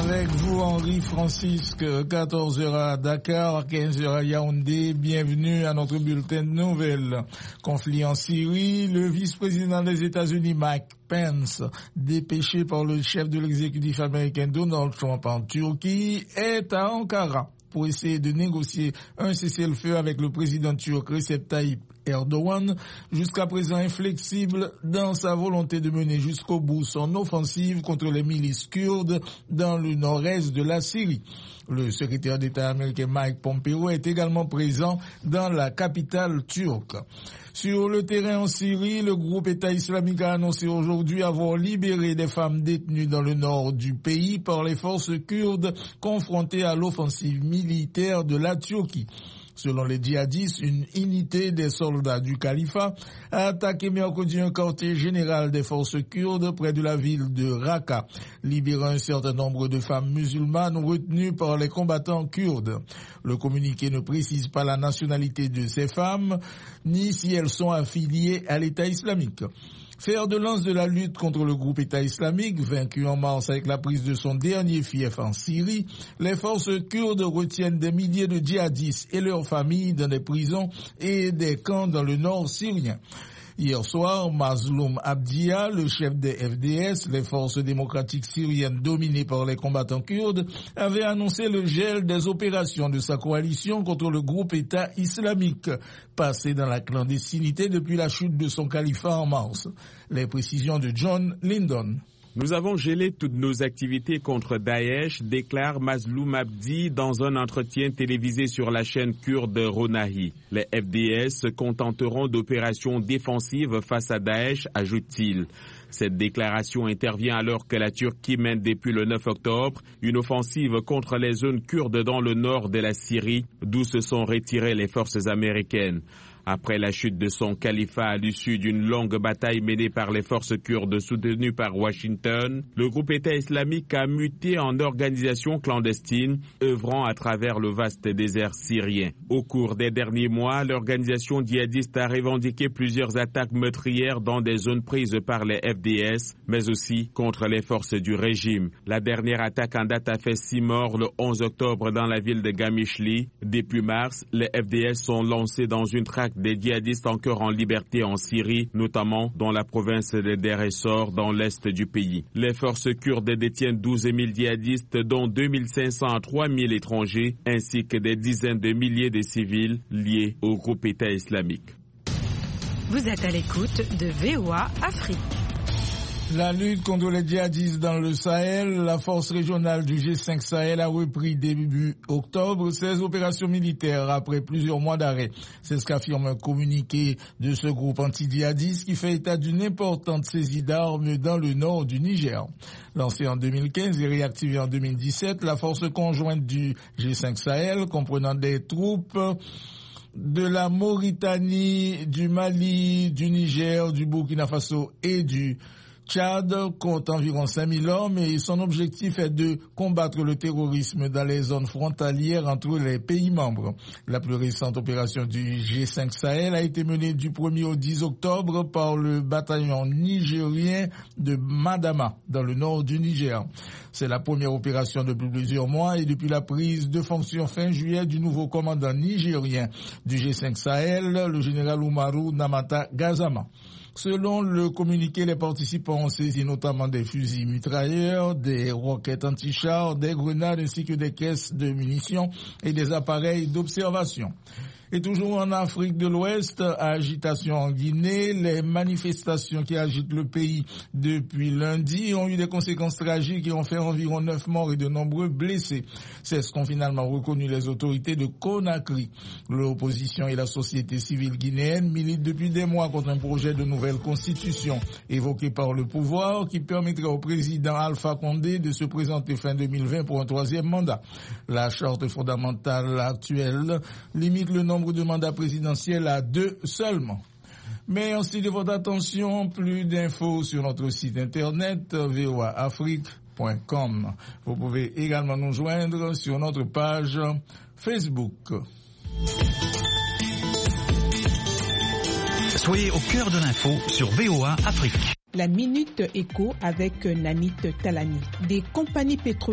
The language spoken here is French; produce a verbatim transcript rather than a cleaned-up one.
Avec vous, Henri Francisque, quatorze heures à Dakar, quinze heures à Yaoundé. Bienvenue à notre bulletin de nouvelles. Conflit en Syrie, le vice-président des États-Unis, Mike Pence, dépêché par le chef de l'exécutif américain Donald Trump en Turquie, est à Ankara pour essayer de négocier un cessez-le-feu avec le président turc Recep Tayyip Erdogan, jusqu'à présent inflexible dans sa volonté de mener jusqu'au bout son offensive contre les milices kurdes dans le nord-est de la Syrie. Le secrétaire d'État américain Mike Pompeo est également présent dans la capitale turque. Sur le terrain en Syrie, le groupe État islamique a annoncé aujourd'hui avoir libéré des femmes détenues dans le nord du pays par les forces kurdes confrontées à l'offensive militaire de la Turquie. Selon les djihadistes, une unité des soldats du califat a attaqué mercredi un quartier général des forces kurdes près de la ville de Raqqa, libérant un certain nombre de femmes musulmanes retenues par les combattants kurdes. Le communiqué ne précise pas la nationalité de ces femmes, ni si elles sont affiliées à l'État islamique. Fer de lance de la lutte contre le groupe État islamique, vaincu en mars avec la prise de son dernier fief en Syrie, les forces kurdes retiennent des milliers de djihadistes et leurs familles dans des prisons et des camps dans le nord syrien. Hier soir, Mazloum Abdiya, le chef des F D S, les forces démocratiques syriennes dominées par les combattants kurdes, avait annoncé le gel des opérations de sa coalition contre le groupe État islamique, passé dans la clandestinité depuis la chute de son califat en mars. Les précisions de John Lyndon. Nous avons gelé toutes nos activités contre Daesh, déclare Mazloum Abdi dans un entretien télévisé sur la chaîne kurde Ronahi. Les F D S se contenteront d'opérations défensives face à Daesh, ajoute-t-il. Cette déclaration intervient alors que la Turquie mène depuis le neuf octobre une offensive contre les zones kurdes dans le nord de la Syrie, d'où se sont retirées les forces américaines. Après la chute de son califat à l'issue d'une longue bataille menée par les forces kurdes soutenues par Washington, le groupe État islamique a muté en organisation clandestine, œuvrant à travers le vaste désert syrien. Au cours des derniers mois, l'organisation djihadiste a revendiqué plusieurs attaques meurtrières dans des zones prises par les F D S, mais aussi contre les forces du régime. La dernière attaque en date a fait six morts le onze octobre dans la ville de Gamishli. Depuis mars, les F D S sont lancés dans une traque des djihadistes encore en liberté en Syrie, notamment dans la province de Deir ez-Zor, dans l'est du pays. Les forces kurdes détiennent douze mille djihadistes, dont deux mille cinq cents à trois mille étrangers, ainsi que des dizaines de milliers de civils liés au groupe État islamique. Vous êtes à l'écoute de V O A Afrique. La lutte contre les djihadistes dans le Sahel, la force régionale du G cinq Sahel a repris début octobre ses opérations militaires après plusieurs mois d'arrêt. C'est ce qu'affirme un communiqué de ce groupe anti-djihadiste qui fait état d'une importante saisie d'armes dans le nord du Niger. Lancée en deux mille quinze et réactivée en deux mille dix-sept, la force conjointe du G cinq Sahel, comprenant des troupes de la Mauritanie, du Mali, du Niger, du Burkina Faso et du Tchad, compte environ cinq mille hommes et son objectif est de combattre le terrorisme dans les zones frontalières entre les pays membres. La plus récente opération du G cinq Sahel a été menée du premier au dix octobre par le bataillon nigérien de Madama, dans le nord du Niger. C'est la première opération depuis plusieurs mois et depuis la prise de fonction fin juillet du nouveau commandant nigérien du G cinq Sahel, le général Umaru Namata Gazama. Selon le communiqué, les participants ont saisi notamment des fusils mitrailleurs, des roquettes anti-chars, des grenades ainsi que des caisses de munitions et des appareils d'observation. Et toujours en Afrique de l'Ouest, agitation en Guinée, les manifestations qui agitent le pays depuis lundi ont eu des conséquences tragiques et ont fait environ neuf morts et de nombreux blessés. C'est ce qu'ont finalement reconnu les autorités de Conakry. L'opposition et la société civile guinéenne militent depuis des mois contre un projet de nouvelle constitution évoqué par le pouvoir qui permettrait au président Alpha Condé de se présenter fin deux mille vingt pour un troisième mandat. La charte fondamentale actuelle limite le nombre de mandats présidentiels à deux seulement. Mais merci de votre attention. Plus d'infos sur notre site internet v o a afrique point com. Vous pouvez également nous joindre sur notre page Facebook. Soyez au cœur de l'info sur V O A Afrique. La Minute Éco avec Namit Talani. Des compagnies pétrolières